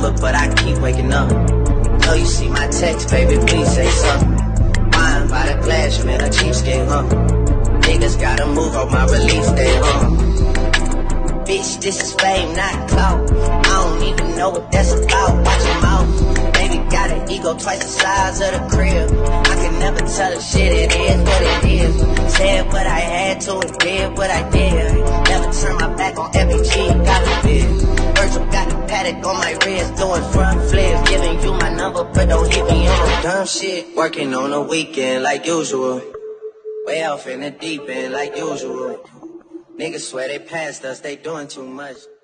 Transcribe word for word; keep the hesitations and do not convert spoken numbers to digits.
number, but I keep waking up. Know you see my text, baby, please say something. Wine by the glass, man, a cheapskate, huh? Niggas gotta move on my release day, huh? Bitch, this is fame, not clout. I don't even know what that's about. Watch your mouth. Baby got an ego twice the size of the crib. I can never tell a shit, it is what it is. Said what I had to and did what I did. Never turn my back on F B G, got a bid. Virgil got the paddock on my wrist, doing front flips. Giving you my number, but don't hit me on no dumb shit. Working on the weekend like usual. Way off in the deep end like usual. Niggas swear they passed us, they doing too much.